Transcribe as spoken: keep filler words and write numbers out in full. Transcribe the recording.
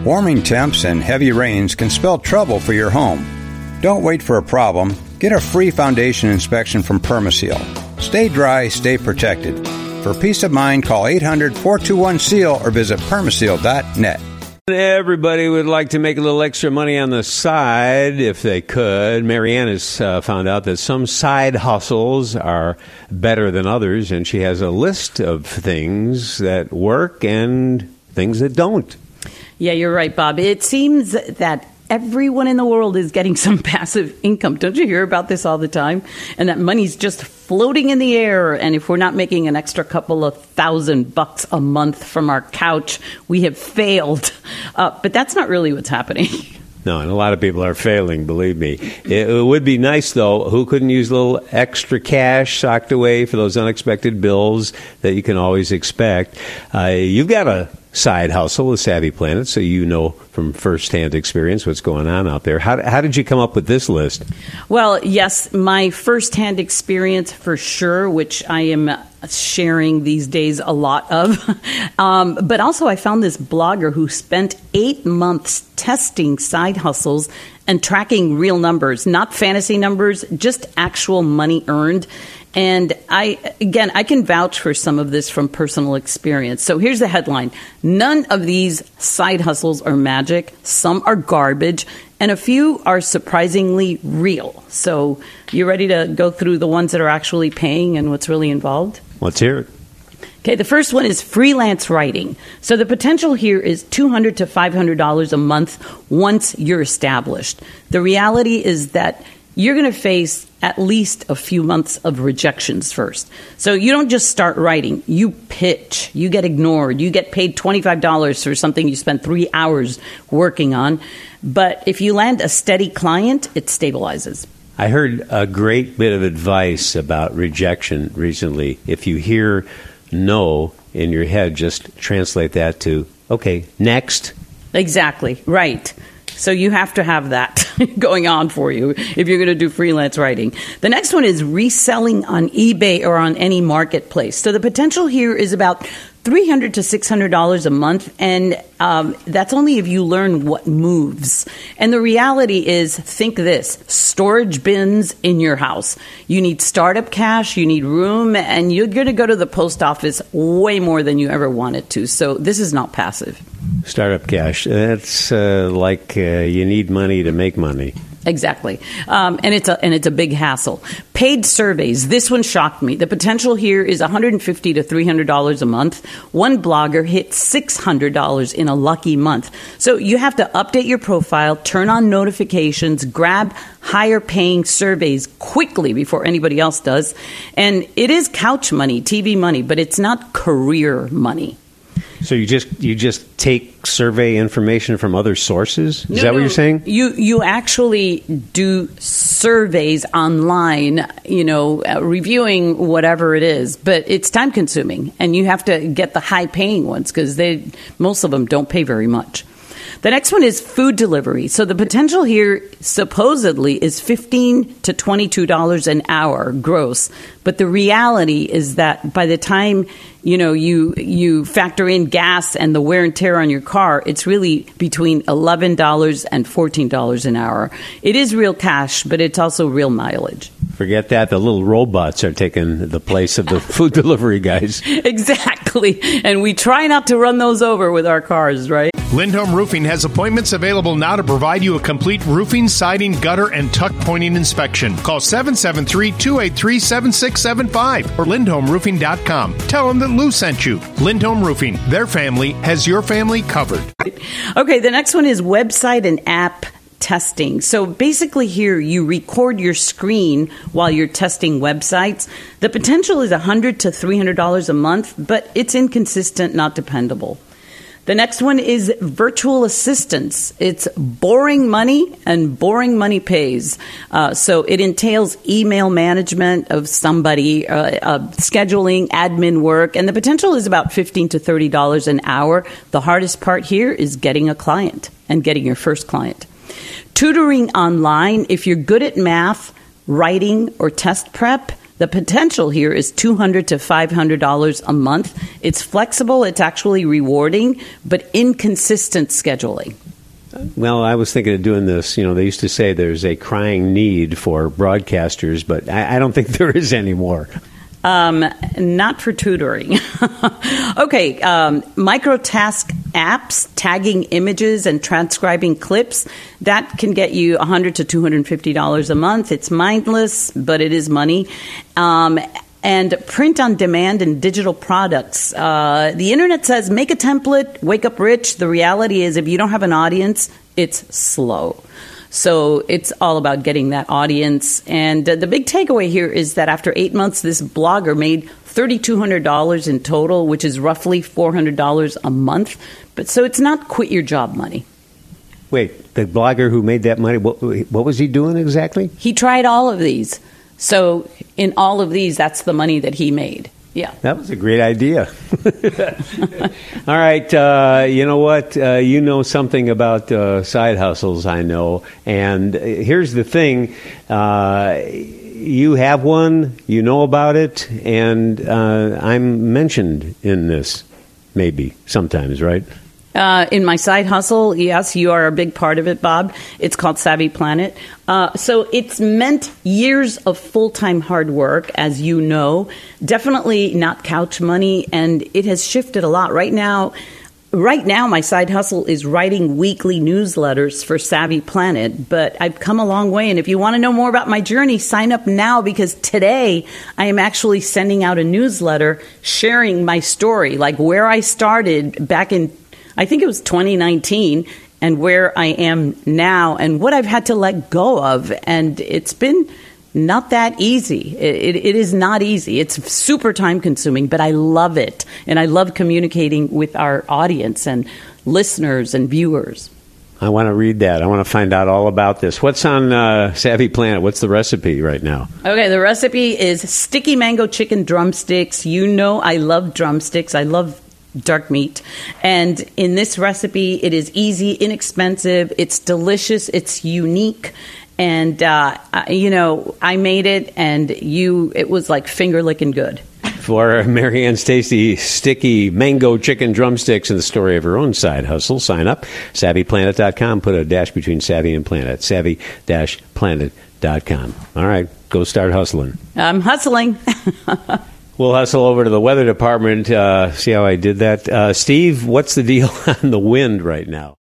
Warming temps and heavy rains can spell trouble for your home. Don't wait for a problem. Get a free foundation inspection from Permaseal. Stay dry, stay protected. For peace of mind, call eight hundred, four two one, S E A L or visit permaseal dot net. Everybody would like to make a little extra money on the side if they could. Marianne has uh, found out that some side hustles are better than others, and she has a list of things that work and things that don't. Yeah, you're right, Bob. It seems that everyone in the world is getting some passive income. Don't you hear about this all the time? And that money's just floating in the air. And if we're not making an extra couple of thousand bucks a month from our couch, we have failed. Uh, but that's not really what's happening. No, and a lot of people are failing, believe me. It, it would be nice, though, who couldn't use a little extra cash socked away for those unexpected bills that you can always expect. Uh, you've got a side hustle with Savvy Planet, so you know from firsthand experience what's going on out there. How, how did you come up with this list? Well, yes, my firsthand experience for sure, which I am sharing these days a lot of. um, but also I found this blogger who spent eight months testing side hustles and tracking real numbers, not fantasy numbers, just actual money earned. And I, again, I can vouch for some of this from personal experience. So here's the headline. None of these side hustles are magic. Some are garbage. And a few are surprisingly real. So you ready to go through the ones that are actually paying and what's really involved? Let's hear it. Okay, the first one is freelance writing. So the potential here is two hundred dollars to five hundred dollars a month once you're established. The reality is that you're going to face at least a few months of rejections first. So you don't just start writing. You pitch. You get ignored. You get paid twenty-five dollars for something you spent three hours working on. But if you land a steady client, it stabilizes. I heard a great bit of advice about rejection recently. If you hear no in your head, just translate that to, okay, next. Exactly, right. So you have to have that going on for you if you're going to do freelance writing. The next one is reselling on eBay or on any marketplace. So the potential here is about three hundred dollars to six hundred dollars a month, and um, that's only if you learn what moves. And the reality is, think this, storage bins in your house. You need startup cash, you need room, and you're going to go to the post office way more than you ever wanted to. So this is not passive. Startup cash, that's uh, like uh, you need money to make money. Exactly. Um, and it's a and it's a big hassle. Paid surveys. This one shocked me. The potential here is one hundred fifty dollars to three hundred dollars a month. One blogger hit six hundred dollars in a lucky month. So you have to update your profile, turn on notifications, grab higher paying surveys quickly before anybody else does. And it is couch money, T V money, but it's not career money. So you just you just take survey information from other sources? Is no, that no. what you're saying? You you actually do surveys online, you know, uh, reviewing whatever it is, but it's time consuming, and you have to get the high paying ones because they most of them don't pay very much. The next one is food delivery. So the potential here supposedly is fifteen to twenty-two dollars an hour gross. But the reality is that by the time, you know, you you factor in gas and the wear and tear on your car, it's really between eleven dollars and fourteen dollars an hour. It is real cash, but it's also real mileage. Forget that. The little robots are taking the place of the food delivery guys. Exactly. And we try not to run those over with our cars, right? Lindholm Roofing has appointments available now to provide you a complete roofing, siding, gutter, and tuck pointing inspection. Call seven seven three, two eight three, seven six seven five or lindholm roofing dot com. Tell them that Lou sent you. Lindholm Roofing, their family has your family covered. Okay, the next one is website and app testing. So basically here you record your screen while you're testing websites. The potential is one hundred dollars to three hundred dollars a month, but it's inconsistent, not dependable. The next one is virtual assistants. It's boring money, and boring money pays. Uh, so it entails email management of somebody, uh, uh, scheduling, admin work, and the potential is about fifteen to thirty dollars an hour. The hardest part here is getting a client and getting your first client. Tutoring online, if you're good at math, writing, or test prep, The potential here is two hundred dollars to five hundred dollars a month. It's flexible, it's actually rewarding, but inconsistent scheduling. Well, I was thinking of doing this. You know, they used to say there's a crying need for broadcasters, but I, I don't think there is anymore. Um, not for tutoring. Okay, um, microtask apps, tagging images and transcribing clips, that can get you one hundred dollars to two hundred fifty dollars a month. It's mindless, but it is money. Um, and print on demand and digital products. Uh, the internet says make a template, wake up rich. The reality is if you don't have an audience, it's slow. So it's all about getting that audience. And uh, the big takeaway here is that after eight months, this blogger made three thousand two hundred dollars in total, which is roughly four hundred dollars a month. But so it's not quit your job money. Wait, the blogger who made that money, what, what was he doing exactly? He tried all of these. So in all of these, that's the money that he made. Yeah. That was a great idea. All right. Uh, you know what? Uh, you know something about uh, side hustles, I know. And here's the thing. Uh, you have one, you know about it, and uh, I'm mentioned in this, maybe, sometimes, right? Uh, in my side hustle, yes, you are a big part of it, Bob. It's called Savvy Planet. Uh, so it's meant years of full-time hard work, as you know. Definitely not couch money, and it has shifted a lot. Right now, right now, my side hustle is writing weekly newsletters for Savvy Planet, but I've come a long way. And if you want to know more about my journey, sign up now, because today I am actually sending out a newsletter sharing my story, like where I started back in I think it was twenty nineteen, and where I am now and what I've had to let go of. And it's been not that easy. It, it, it is not easy. It's super time consuming, but I love it. And I love communicating with our audience and listeners and viewers. I want to read that. I want to find out all about this. What's on uh, Savvy Planet? What's the recipe right now? Okay, the recipe is sticky mango chicken drumsticks. You know I love drumsticks. I love dark meat. And in this recipe, it is easy, inexpensive, it's delicious, it's unique. And, uh, you know, I made it, and you, it was like finger licking good. For Marianne's tasty, sticky mango chicken drumsticks and the story of her own side hustle, sign up. savvy planet dot com. Put a dash between Savvy and Planet. savvy dash planet dot com. All right, go start hustling. I'm hustling. We'll hustle over to the weather department, uh, see how I did that. Uh, Steve, what's the deal on the wind right now?